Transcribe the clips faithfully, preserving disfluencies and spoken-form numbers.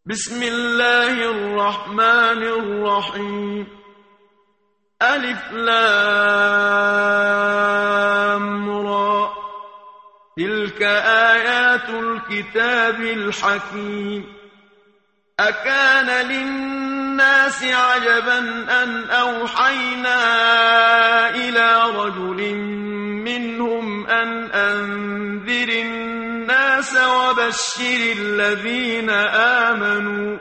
بسم الله الرحمن الرحيم. ألف لام را، تلك آيات الكتاب الحكيم. أكان للناس عجبا أن أوحينا إلى رجل منهم أن أنذر الناس وبشر الذين آمنوا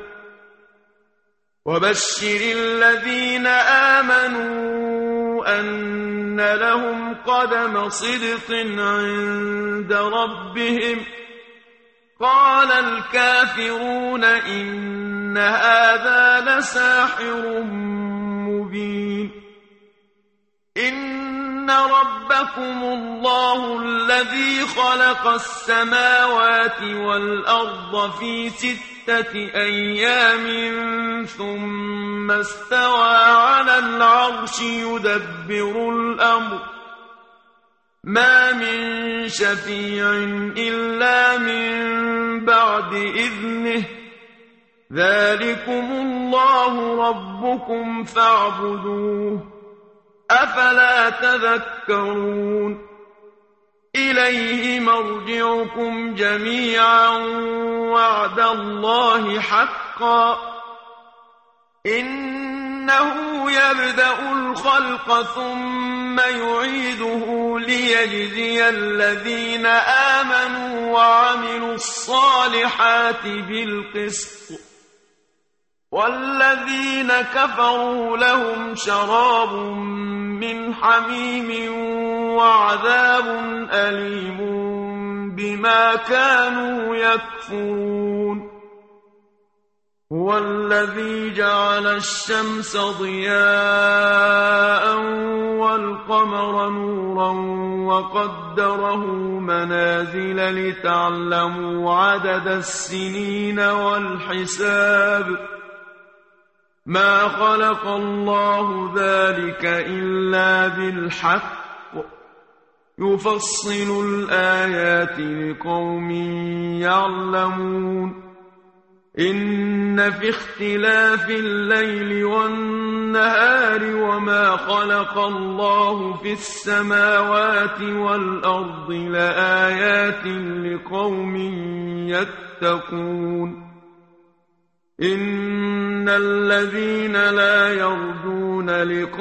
وبشر الذين آمنوا أن لهم قدم صدق عند ربهم. قال الكافرون إن هذا لساحر مبين. إن ربكم الله الذي خلق السماوات والأرض في ستة أيام ثم استوى على العرش يدبر الأمر، ما من شفيع إلا من بعد إذنه. ذلكم الله ربكم فاعبدوه، أفلا تذكرون. إليه مرجعكم جميعا وعد الله حقا، إنه يبدأ الخلق ثم يعيده ليجزي الذين آمنوا وعملوا الصالحات بالقسط، والذين كفروا لهم شراب من حميم وعذاب أليم بما كانوا يكفرون. هو الذي جعل الشمس ضياء والقمر نورا وقدره منازل لتعلموا عدد السنين والحساب، ما خلق الله ذلك إلا بالحق، يفصل الآيات لقوم يعلمون. إن في اختلاف الليل والنهار وما خلق الله في السماوات والأرض لآيات لقوم يتقون. إن الذين لا يرجون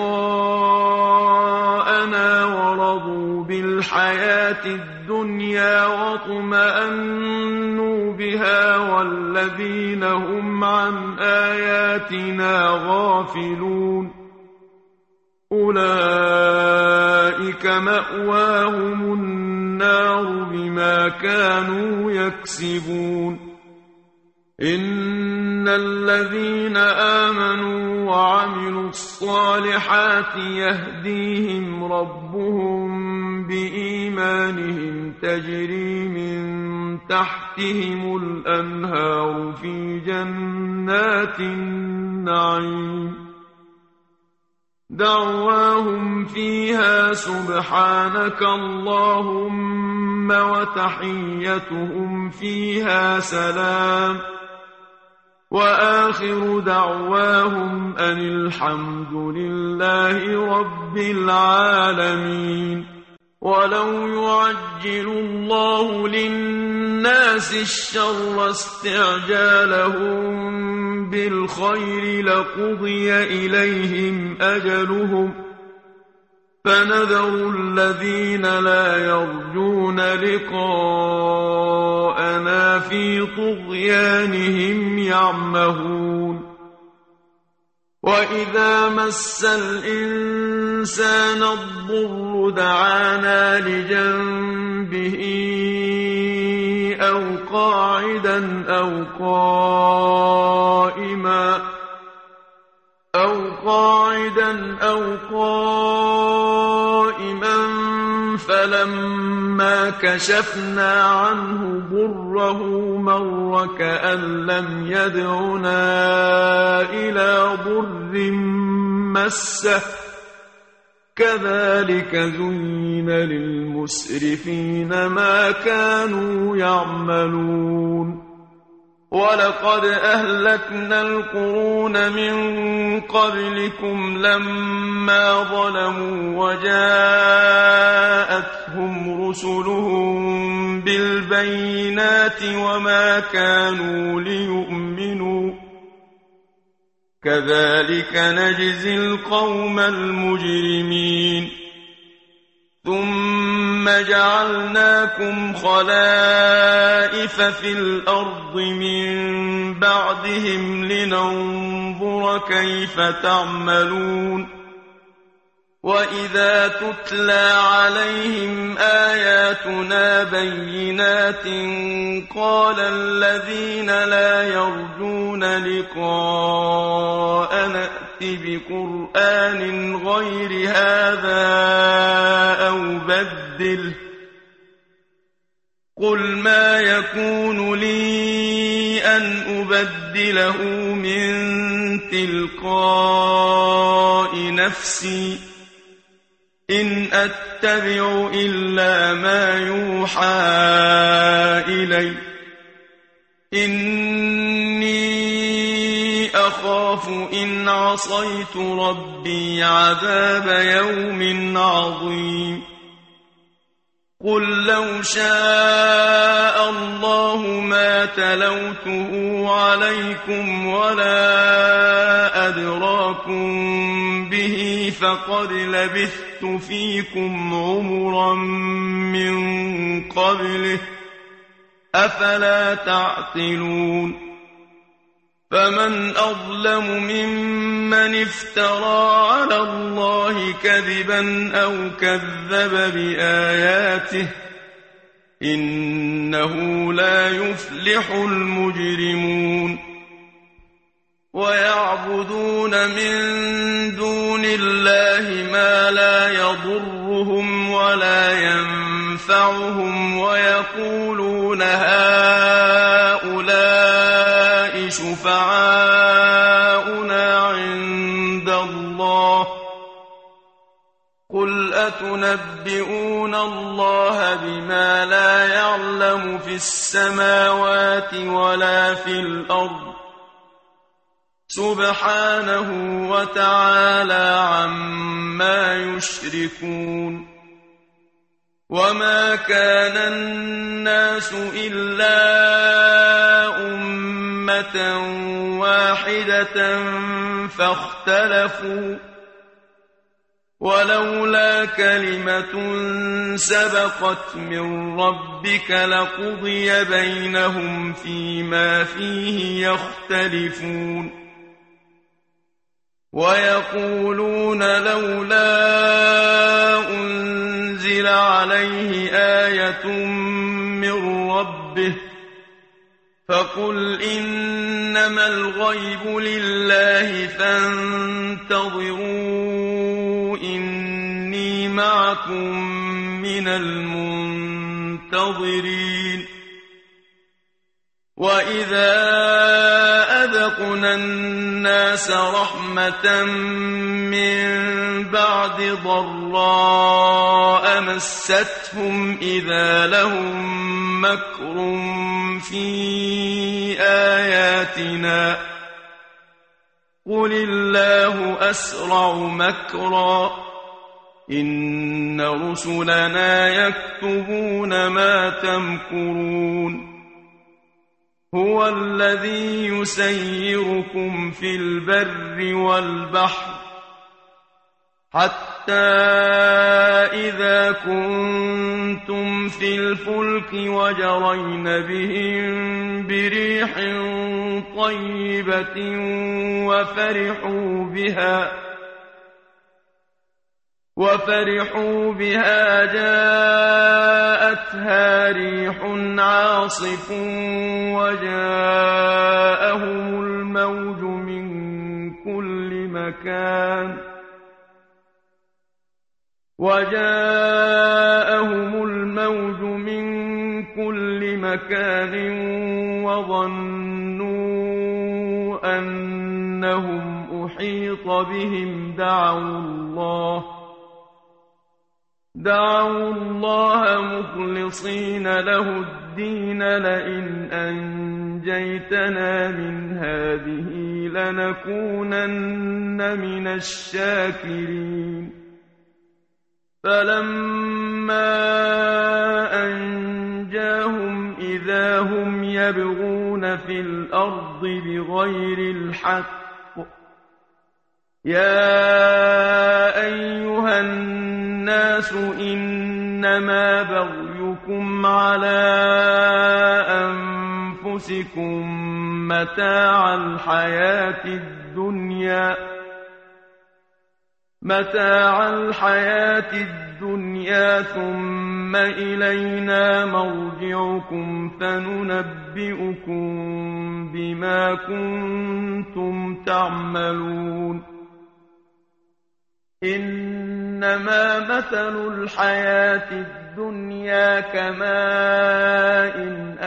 لقاءنا ورضوا بالحياة الدنيا واطمأنوا بها والذين هم عن آياتنا غافلون أولئك مأواهم النار بما كانوا يكسبون. إن الذين آمنوا وعملوا الصالحات يهديهم ربهم بإيمانهم تجري من تحتهم الأنهار في جنات النعيم. دعواهم فيها سبحانك اللهم وتحيتهم فيها سلام، وآخر دعواهم أن الحمد لله رب العالمين. ولو يعجل الله للناس الشر استعجالهم بالخير لقضي إليهم أجلهم، فنذر الذين لا يرجون لقاءنا في طغيانهم يعمهون. وإذا مس الإنسان الضر دعانا لجنبه أو قاعدا أو قائما أو قاعدا أو قائما فلما كشفنا عنه ضره مر كأن لم يدعنا إلى ضر مسه، كذلك زين للمسرفين ما كانوا يعملون. ولقد أهلكنا القرون من قبلكم لما ظلموا وجاءتهم رسلهم بالبينات وما كانوا ليؤمنوا كذلك نجزي القوم المجرمين ثم جعلناكم خلائف في الأرض من بعدهم لننظر كيف تعملون وإذا تتلى عليهم آياتنا بينات قال الذين لا يرجون لقاءنا ائت بقرآن غير هذا أو بدله قل ما يكون لي أن أبدله من تلقاء نفسي إن أتبع إلا ما يوحى إلي إني أخاف إن عصيت ربي عذاب يوم عظيم قل لو شاء الله ما تلوته عليكم ولا أدراكم به فقد لبثت فيكم عمرا من قبله أفلا تعقلون فمن أظلم ممن افترى على الله كذبا أو كذب بآياته إنه لا يفلح المجرمون ويعبدون من دون الله ما لا يضرهم ولا ينفعهم ويقولون هؤلاء شفعاؤنا عند الله قل أتنبئون الله بما لا يعلم في السماوات ولا في الأرض سبحانه وتعالى عما يشركون وما كان الناس إلا أمة واحدة فاختلفوا ولولا كلمة سبقت من ربك لقضي بينهم فيما فيه يختلفون ويقولون لولا أنزل عليه آية من ربه فقل إنما الغيب لله فانتظروا إني معكم من المنتظرين وإذا أذقنا الناس رحمة من بعد ضراء مستهم إذا لهم مكر في آياتنا قل الله أسرع مكرا إن رسلنا يكتبون ما تمكرون هو الذي يسيركم في البر والبحر حتى إذا كنتم في الفلك وجرين بهم بريح طيبة وفرحوا بها وفرحوا بها جاءتها ريح عاصف وجاءهم الموج من كل مكان وجاءهم الموج من كل مكان وظنوا أنهم أحيط بهم دعوا الله دعوا الله مخلصين له الدين لئن أنجيتنا من هذه لنكونن من الشاكرين فلما أنجاهم إذا هم يبغون في الأرض بغير الحق يا أيها الناس إنما بغيكم على أنفسكم متاع الحياة الدنيا متاع الحياة الدنيا ثم إلينا مرجعكم فننبئكم بما كنتم تعملون إنما مثل الحياة الدنيا كماء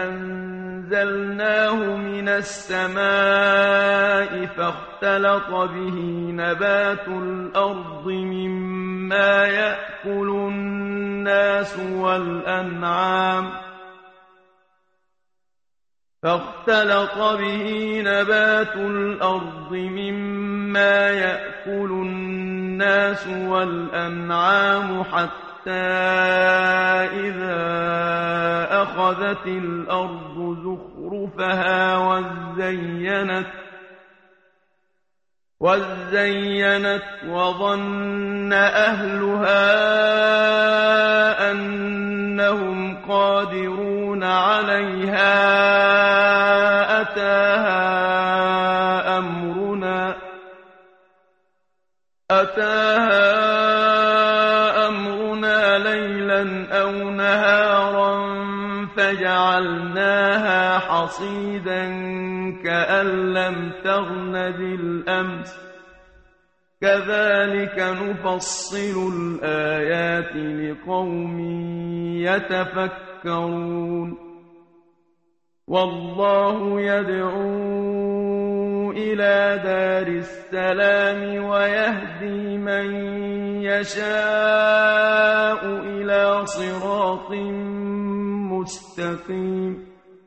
أنزلناه من السماء فاختلط به نبات الأرض مما يأكل الناس والأنعام فاختلط به نبات الأرض مما يأكل الناس والأنعام حتى إذا أخذت الأرض زخرفها وزينت وزينت وظن أهلها أنهم قادرون عليها أتاها أمرنا أتاها أمرنا ليلا أو نهارا فجعلناها حصيدا كأن لم تغن بالأمس كذلك نفصل الآيات لقوم يتفكرون والله يدعو إلى دار السلام ويهدي من يشاء إلى صراط مستقيم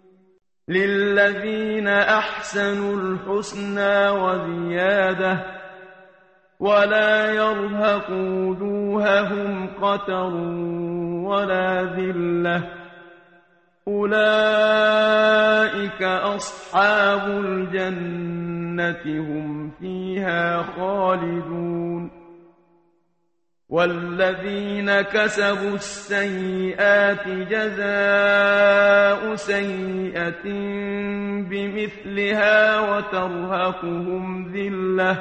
للذين أحسنوا الحسنى وزيادة ولا يرهق وجوههم قتر ولا ذلة أولئك أصحاب الجنة هم فيها خالدون والذين كسبوا السيئات جزاء سيئة بمثلها وترهقهم ذلة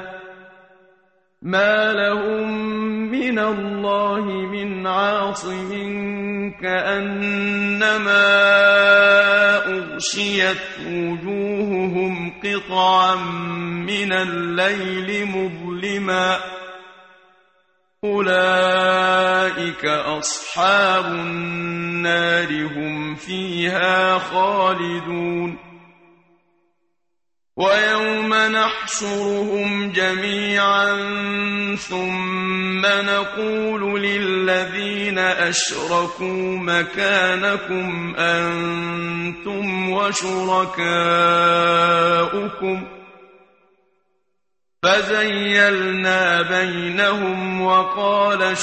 ما لهم من الله من عاصم كأنما أغشيت وجوههم قطعا من الليل مظلما أولئك أصحاب النار هم فيها خالدون ويوم نحشرهم جميعا ثم نقول للذين أشركوا مكانكم أنتم وشركاؤكم فزيلنا بينهم وقال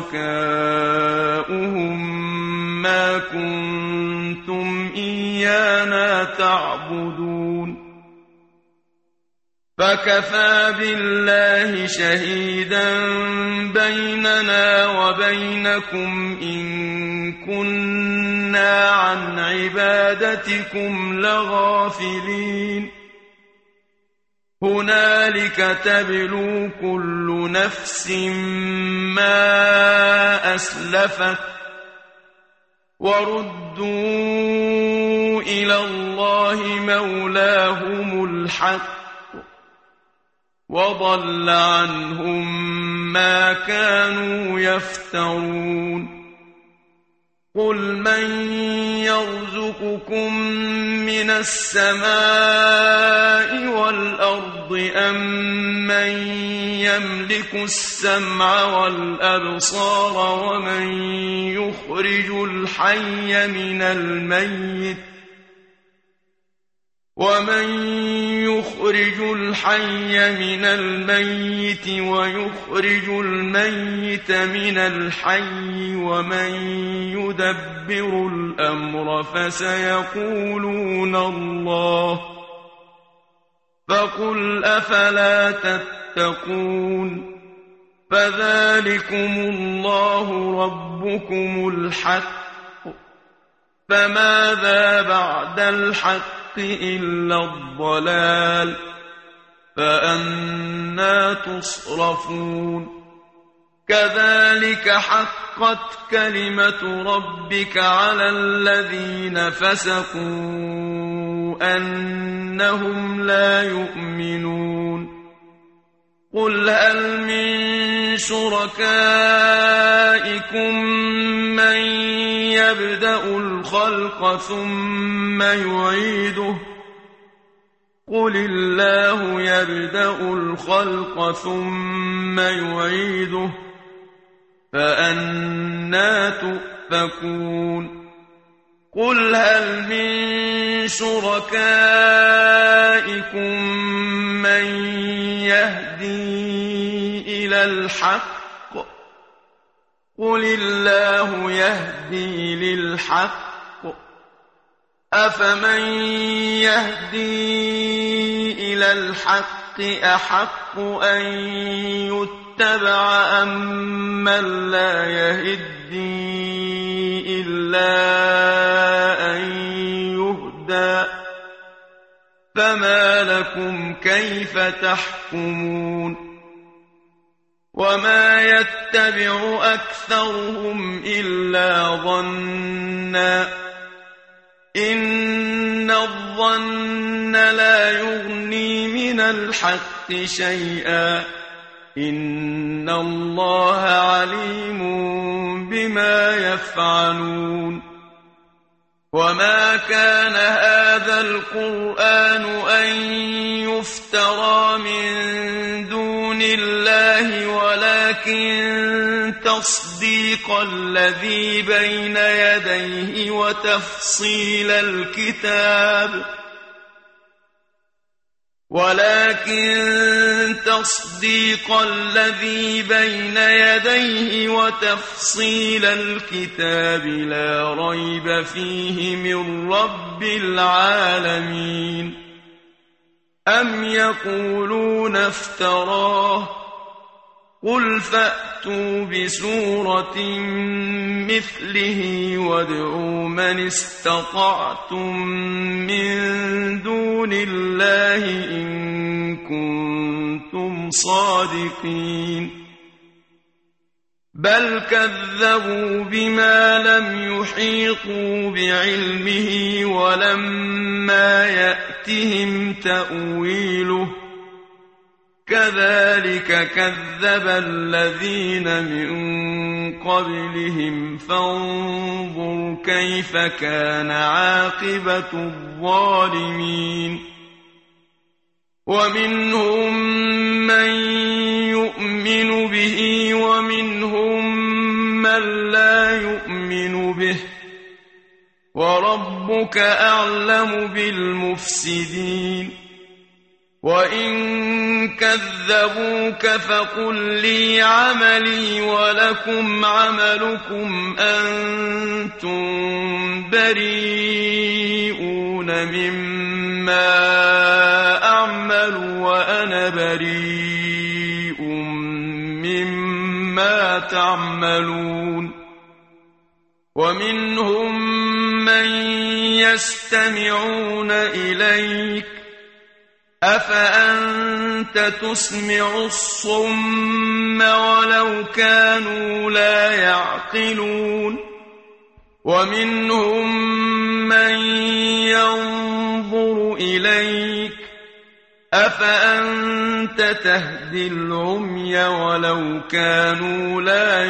شركاؤهم ما كنتم إيانا تعبدون فكفى بالله شهيدا بيننا وبينكم إن كنا عن عبادتكم لغافلين هنالك تبلو كل نفس ما أسلفت وردوا إلى الله مولاهم الحق وضل عنهم ما كانوا يفترون قل من يرزقكم من السماء والأرض أم من يملك السمع والأبصار ومن يخرج الحي من الميت ومن يخرج الحي من الميت ويخرج الميت من الحي ومن يدبر الأمر فسيقولون الله فقل أفلا تتقون فذلكم الله ربكم الحق فماذا بعد الحق إلا الضلال فأنى تصرفون كذلك حقت كلمة ربك على الذين فسقوا أنهم لا يؤمنون قل هل من شركائكم من يبدأ الخلق ثم يعيده قل الله يبدأ الخلق ثم يعيده فأنى تؤفكون قل هل من شركائكم من يهدي إلى الحق قل الله يهدي للحق أفمن يهدي إلى الحق أحق أن يتبع أم من لا يهدي إلا أن يهدى فما لكم كيف تحكمون وما يتبع أكثرهم إلا ظنا إن الظن لا يغني من الحق شيئا إن الله عليم بما يفعلون وما كان هذا القرآن أن يفترى من دون الله ولكن تصديق الذي بين يديه وتفصيل الكتاب ولكن تصديق الذي بين يديه وتفصيل الكتاب لا ريب فيه من رب العالمين أم يقولون افتراه قل فأتوا بسورة مثله وادعوا من استطعتم من دون الله إن كنتم صادقين بل كذبوا بما لم يحيطوا بعلمه ولما يأتهم تأويله كذلك كذب الذين من قبلهم فانظر كيف كان عاقبة الظالمين ومنهم من يؤمن به ومنهم من لا يؤمن به وربك أعلم بالمفسدين وإن كذبوك فقل لي عملي ولكم عملكم أنتم بريئون مما أعمل وأنا بريء مما تعملون ومنهم من يستمعون إليك أفأنت تسمع الصم ولو كانوا لا يعقلون ومنهم من ينظر إليك أفأنت تهدي العمي ولو كانوا لا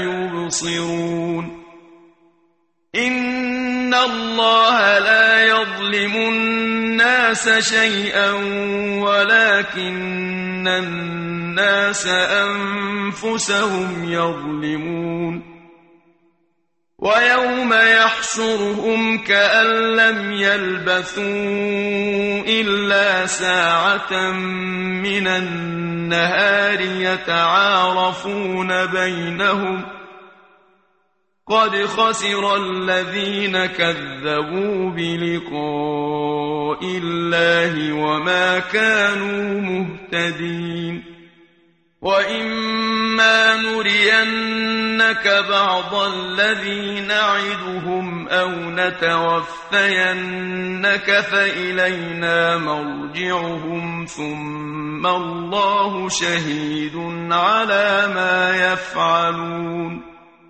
يبصرون إن الله لا يظلم الناس شيئا ولكن الناس أنفسهم يظلمون ويوم يحشرهم كأن لم يلبثوا إلا ساعة من النهار يتعارفون بينهم قد خسر الذين كذبوا بلقاء الله وما كانوا مهتدين وإما نرينك بعض الذي نعدهم أو نتوفينك فإلينا مرجعهم ثم الله شهيد على ما يفعلون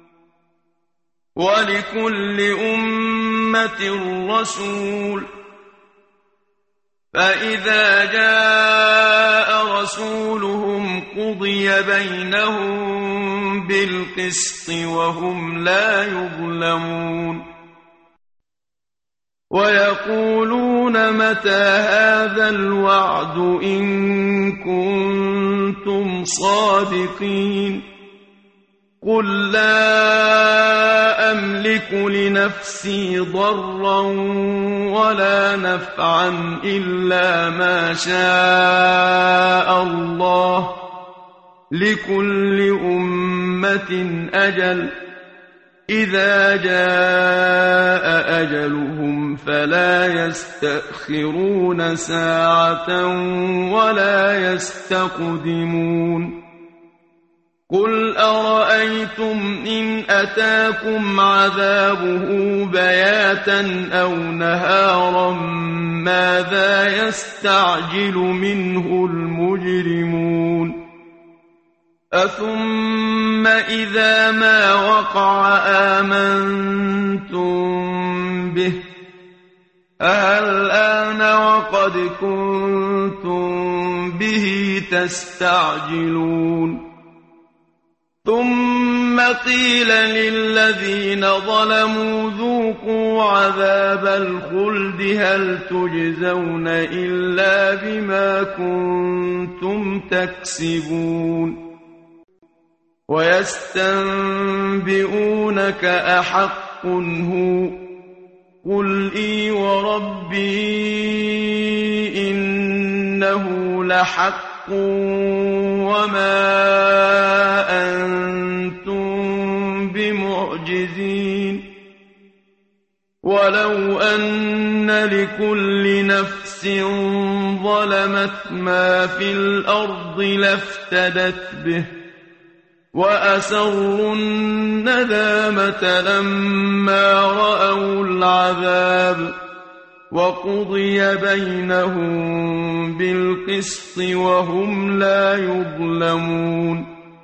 ولكل أمة رسول فإذا جاء رسولهم قضي بينهم بالقسط وهم لا يظلمون ويقولون متى هذا الوعد إن كنتم صادقين قل لا أملك لنفسي ضرا ولا نفعا إلا ما شاء الله لكل أمة أجل إذا جاء أجلهم فلا يستأخرون ساعة ولا يستقدمون قل أرأيتم إن أتاكم عذابه بياتا أو نهارا ماذا يستعجل منه المجرمون أثم إذا ما وقع آمنتم به الآن وقد كنتم به تستعجلون ثم قيل للذين ظلموا ذوقوا عذاب الخلد هل تجزون إلا بما كنتم تكسبون ويستنبئونك أحق هو قل إي وربي إنه لحق وما أنتم بمعجزين ولو أن لكل نفس ظلمت ما في الأرض لافتدت به وأسروا الندامة لما رأوا العذاب وقضي بينهم بالقسط وهم لا يظلمون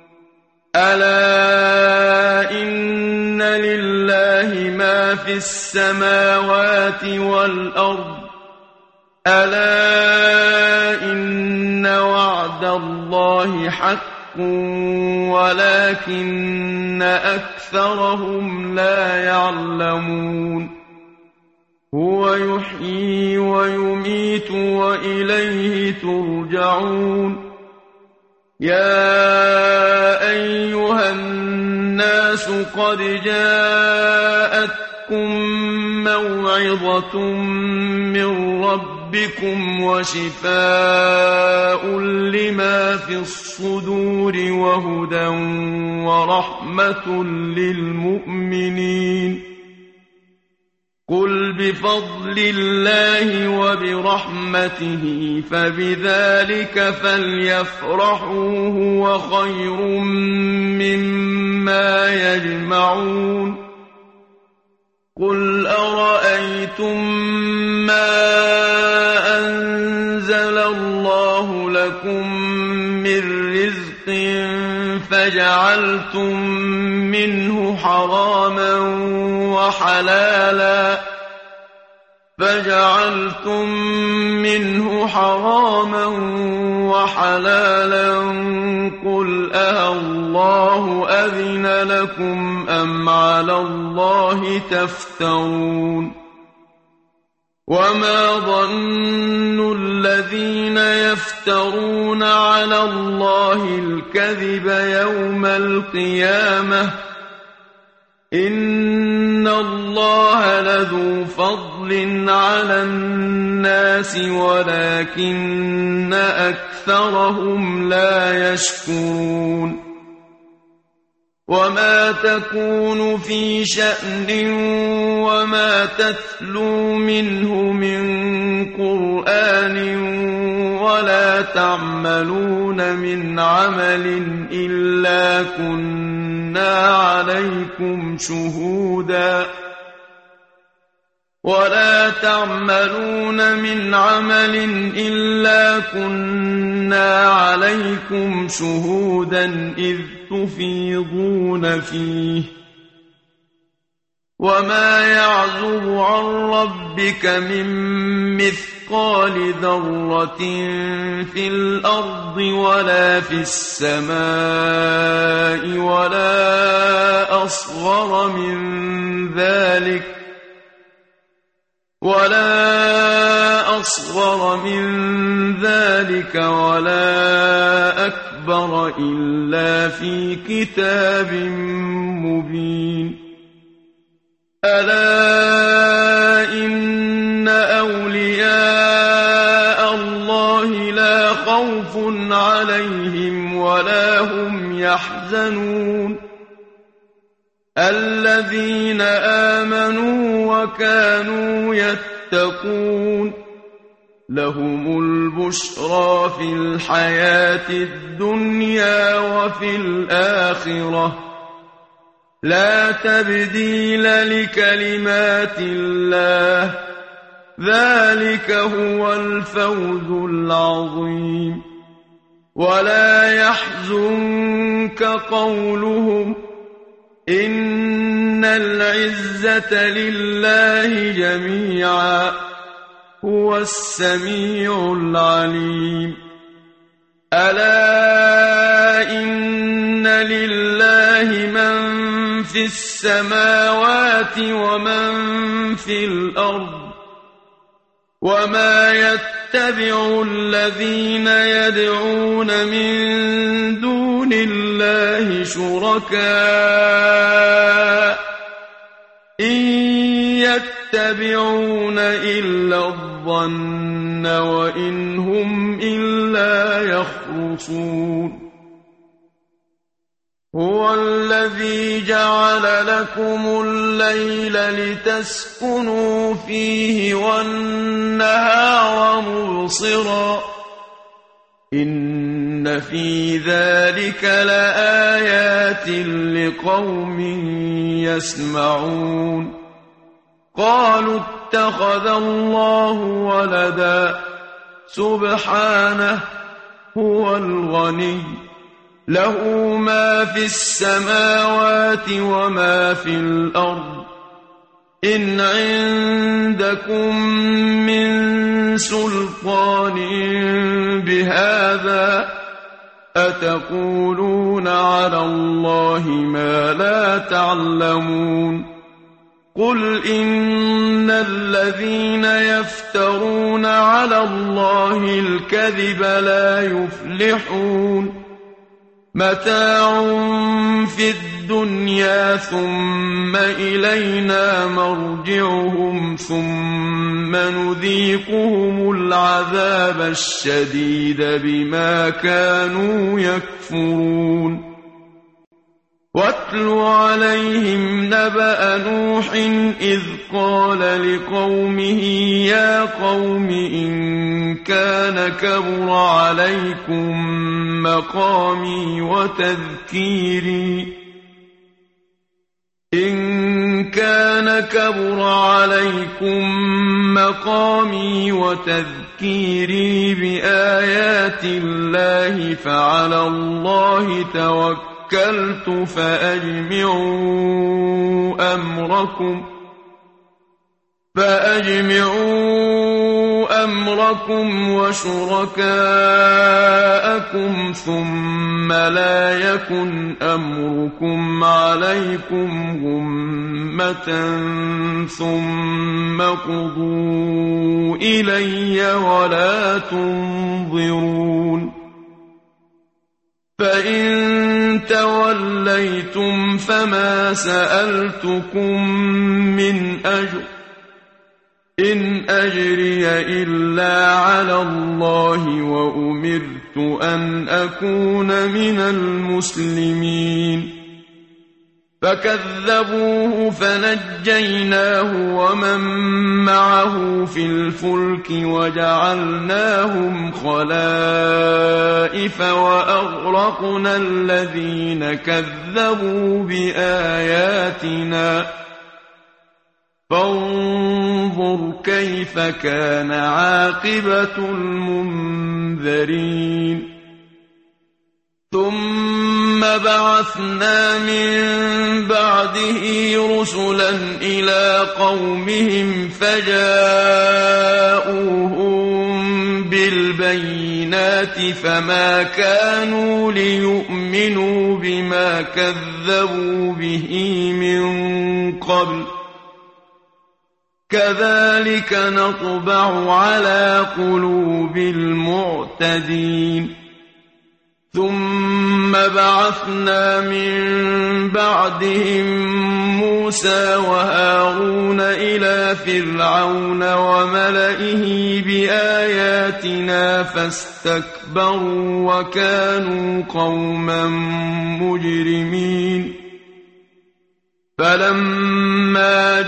ألا إن لله ما في السماوات والأرض ألا إن وعد الله حق ولكن أكثرهم لا يعلمون هو يحيي ويميت وإليه ترجعون يا أيها الناس قد جاءتكم موعظة من ربكم وشفاء لما في الصدور وهدى ورحمة للمؤمنين قل بفضل الله وبرحمته فبذلك فليفرحوا هو خير مما يجمعون قل أرأيتم ما أنزل الله لكم من رزق فجعلتم منه حراما وحلالا فجعلتم منه حراما وحلالا قل أَاللَّهُ أذن لكم أم على الله تفترون وما ظن الذين يفترون على الله الكذب يوم القيامة إن الله لذو فضل على الناس ولكن أكثرهم لا يشكرون وما تكون في شأن وما تتلو منه من قرآن ولا تعملون من عمل إلا كنا عليكم شهودا ولا تعملون من عمل إلا كنا عليكم شهودا إذ تفيضون فيه وما يعزب عن ربك من مثقال ذرة في الأرض ولا في السماء ولا أصغر من ذلك ولا أصغر من ذلك ولا أكبر إلا في كتاب مبين ألا إن أولياء الله لا خوف عليهم ولا هم يحزنون الذين آمنوا وكانوا يتقون لهم البشرى في الحياة الدنيا وفي الآخرة لا تبديل لكلمات الله ذلك هو الفوز العظيم ولا يحزنك قولهم إن العزة لله جميعا هو السميع العليم ألا إن لله من في السماوات ومن في الأرض وما يتبع الذين يدعون من دون الله شركاء إن يتبعون إلا الظن وإن هم إلا يخرصون هو الذي جعل لكم الليل لتسكنوا فيه والنهار مبصرا إن في ذلك لآيات لقوم يسمعون قالوا اتخذ الله ولدا سبحانه هو الغني له ما في السماوات وما في الأرض إن عندكم من سلطان بهذا أتقولون على الله ما لا تعلمون قل إن الذين يفترون على الله الكذب لا يفلحون متاع في الدنيا ثم إلينا مرجعهم ثم نذيقهم العذاب الشديد بما كانوا يكفرون واتل عليهم نبأ نوح إذ قال لقومه يا قوم إن كان كبر عليكم مقامي وتذكيري إن كان كبر عليكم مقامي وتذكيري بآيات الله فعلى الله توكلت توكلت فأجمعوا أمركم فأجمعوا أمركم وشركاءكم ثم لا يكن أمركم عليكم غمة أمة ثم قضوا إلي ولا تنظرون فإن توليتم فما سألتكم من أجر إن أجري إلا على الله وأمرت أن أكون من المسلمين فكذبوه فنجيناه ومن معه في الفلك وجعلناهم خلائف وأغرقنا الذين كذبوا بآياتنا فانظر كيف كان عاقبة المنذرين ثم بعثنا من بعده رسلا إلى قومهم فجاءوهم بالبينات فما كانوا ليؤمنوا بما كذبوا به من قبل كذلك نطبع على قلوب المعتدين ثم بعثنا من بعدهم موسى وهارون إلى فرعون وملئه بآياتنا فاستكبروا وكانوا قوما مجرمين فلما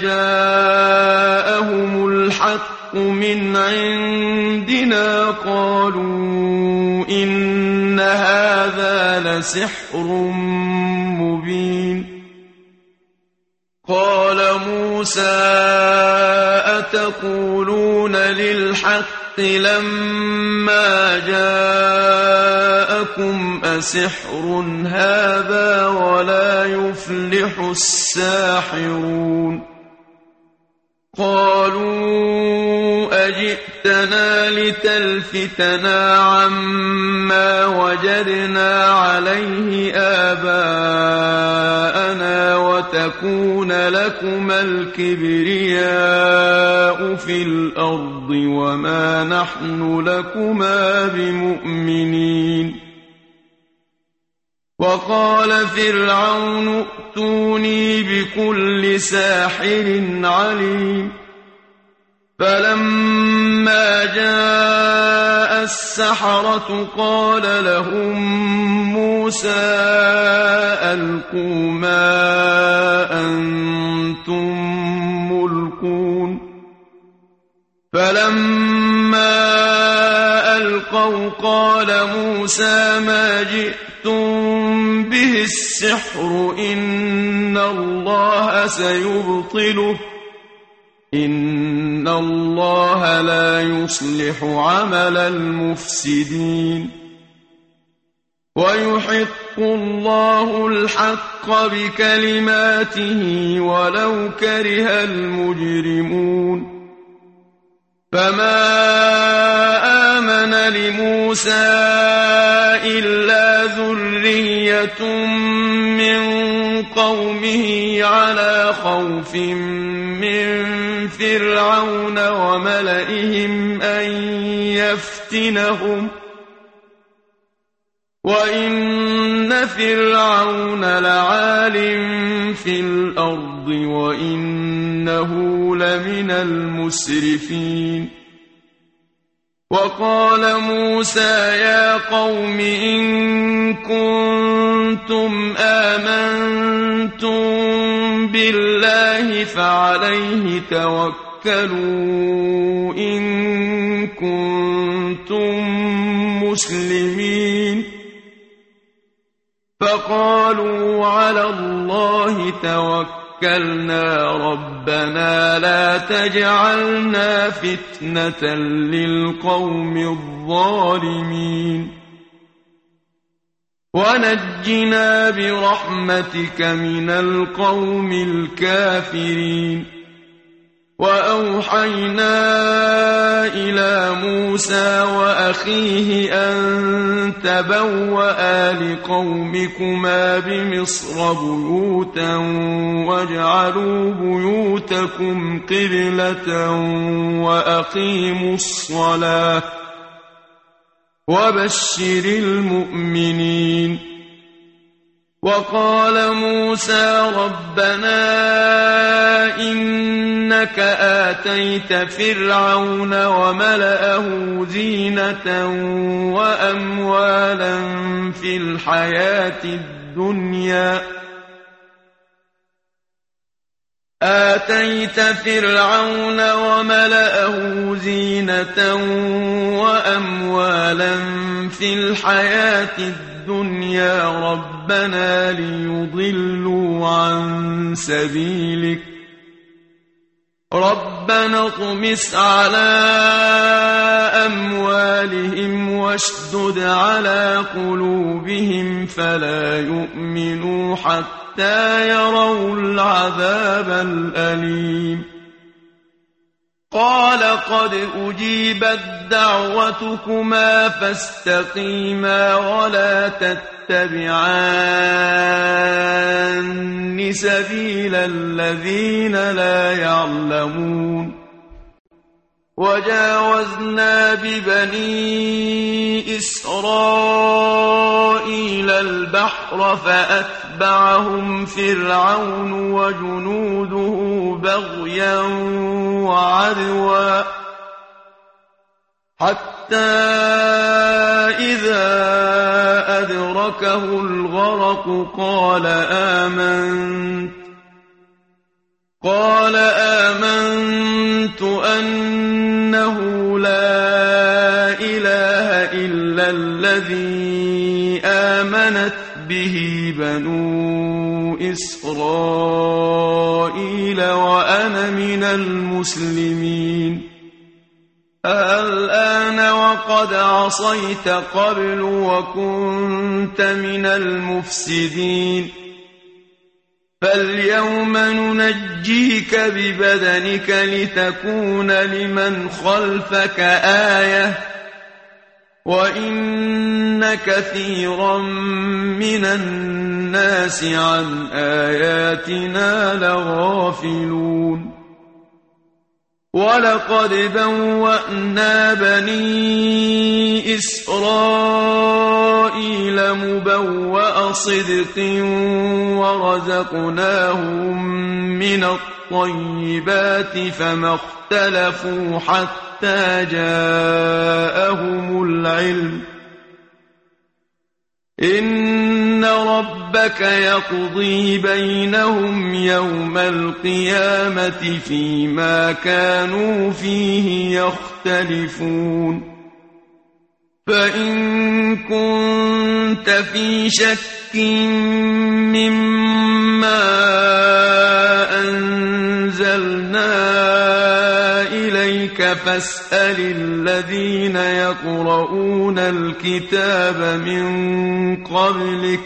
جاءهم الحق من عندنا قالوا إن هذا لسحر مبين قال موسى أتقولون للحق لما جاءكم أسحر هذا ولا يفلح الساحرون قالوا أجئتنا لتلفتنا عما وجدنا عليه آباءنا وتكون لكما الكبرياء في الأرض وما نحن لكما بمؤمنين وقال فرعون ائتوني بكل ساحر عليم فلما جاء السحرة قال لهم موسى ألقوا ما أنتم ملقون فلما ألقوا قال موسى ما جئتم به السحر إن الله سيبطله إن الله لا يصلح عمل المفسدين ويحق الله الحق بكلماته ولو كره المجرمون فما آمن لموسى إلا ذرية من قومه على خوف من فرعون وملئهم أن يفتنهم وإن فرعون لعال في الأرض وإنه لمن المسرفين وقال موسى يا قوم إن كنتم آمنتم بالله فعليه توكلوا إن كنتم مسلمين فقالوا على الله توكلنا ربنا لا تجعلنا فتنة للقوم الظالمين ونجنا برحمتك من القوم الكافرين وأوحينا إلى موسى وأخيه أن تبوأ لقومكما بمصر بيوتا واجعلوا بيوتكم قبلة وأقيموا الصلاة وبشر المؤمنين. وقال موسى ربنا إنك آتيت فرعون وملأه زينة وأموالا في الحياة الدنيا آتيت فرعون وملأه زينة وأموالا في الحياة الدنيا ربنا ليضلوا عن سبيلك ربنا اطمس على أموالهم واشدد على قلوبهم فلا يؤمنوا حتى يروا العذاب الأليم. قال قد أجيبت دعوتكما فاستقيما ولا تتبعان سبيل الذين لا يعلمون. وجاوزنا ببني إسرائيل البحر فأتبعهم فرعون وجنوده بغيا وعدوا حتى إذا أدركه الغرق قال آمنت قال آمنت أنه لا إله إلا الذي آمنت به بنو إسرائيل وأنا من المسلمين. الآن وقد عصيت قبل وكنت من المفسدين فاليوم ننجيك ببدنك لتكون لمن خلفك آية وإن كثيرا من الناس عن آياتنا لغافلون. ولقد بوأنا بني إسرائيل مبوأ صدق ورزقناهم من الطيبات فما اختلفوا حتى جاءهم العلم إن ربك يقضي بينهم يوم القيامة فيما كانوا فيه يختلفون. فإن كنت في شك مما أنزلنا إليك فاسأل الذين يقرؤون الكتاب من قبلك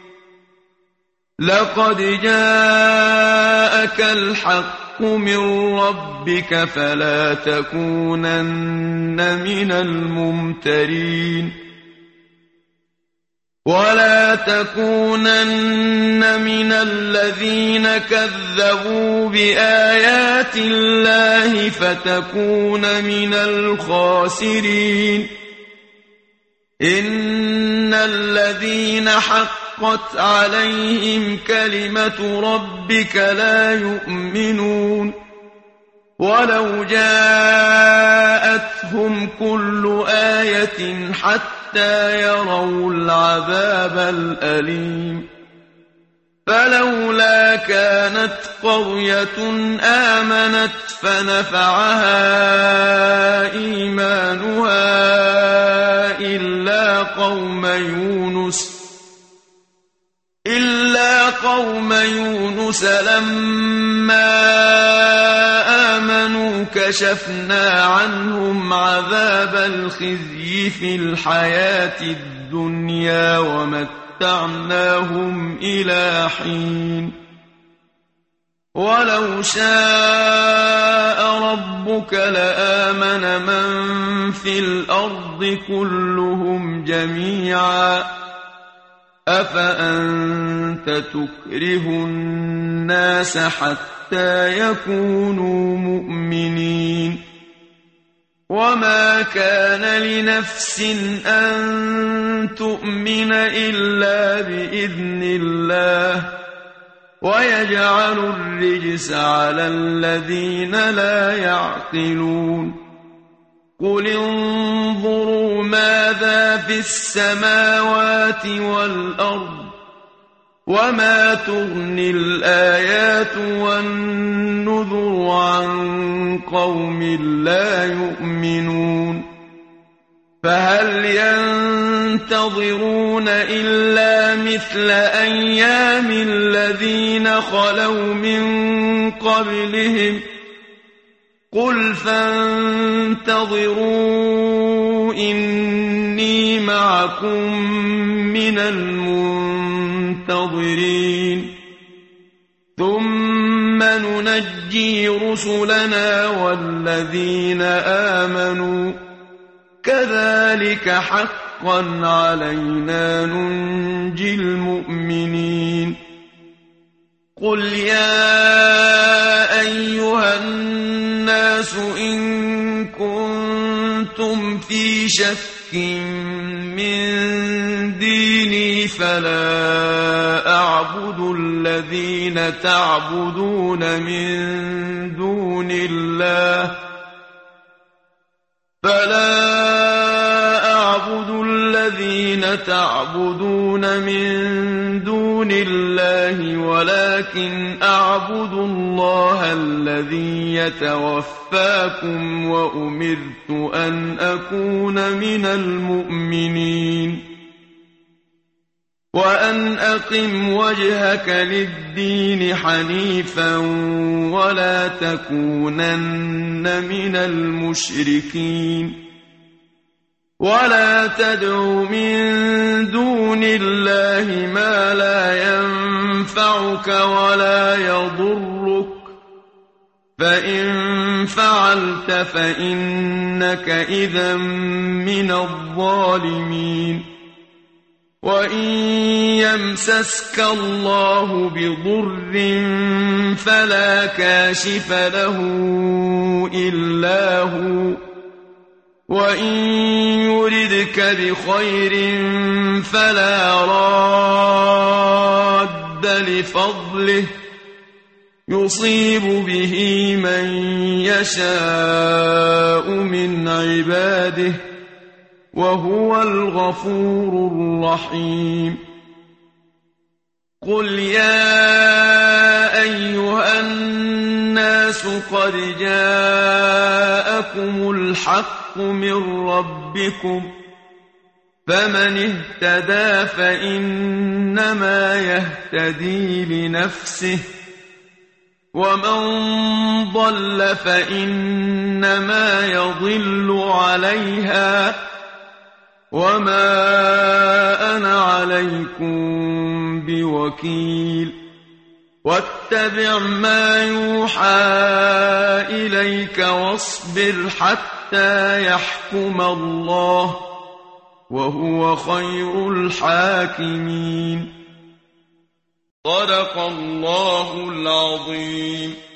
لقد جاءك الحق من ربك فلا تكونن من الممترين. ولا تكونن من الذين كذبوا بآيات الله فتكون من الخاسرين. إن الذين حقت عليهم كلمة ربك لا يؤمنون ولو جاءتهم كل آية حتى يروا العذاب الأليم. فلولا كانت قرية آمنت فنفعها إيمانها إلا قوم يونس إلا قوم يونس لما آمنوا كشفنا عنهم عذاب الخزي في الحياة الدنيا ومتعناهم إلى حين ولو شاء ربك لآمن من في الأرض كلهم جميعا أفأنت تكره الناس حتى يكونوا مؤمنين وما كان لنفس أن تؤمن إلا بإذن الله ويجعل الرجس على الذين لا يعقلون قل انظروا ماذا في السماوات والأرض وما تغني الآيات والنذر عن قوم لا يؤمنون فهل ينتظرون إلا مثل أيام الذين خلوا من قبلهم قل فانتظروا إني معكم من المنتظرين ثم ننجي رسلنا والذين آمنوا كذلك حقا علينا ننجي المؤمنين قل يا أيها الناس إن كنتم في شك من ديني فلا أعبد الذين تعبدون من دون الله فلا أعبد الذين تعبدون من دون الله ولكن أعبد الله الذي يتوفاكم وأمرت أن أكون من المؤمنين وأن أقم وجهك للدين حنيفا ولا تكونن من المشركين ولا تدع من دون الله ما لا ينفعك ولا يضرك فإن فعلت فإنك إذا من الظالمين وإن يمسسك الله بضر فلا كاشف له إلا هو وإن يردك بخير فلا راد لفضله يصيب به من يشاء من عباده وهو الغفور الرحيم قل يا أيها الناس قد جاءكم الحق من ربكم فمن اهتدى فإنما يهتدي لنفسه ومن ضل فإنما يضل عليها وما أنا عليكم بوكيل واتبع ما يوحى إليك واصبر حتى يحكم الله وهو خير الحاكمين صدق الله العظيم.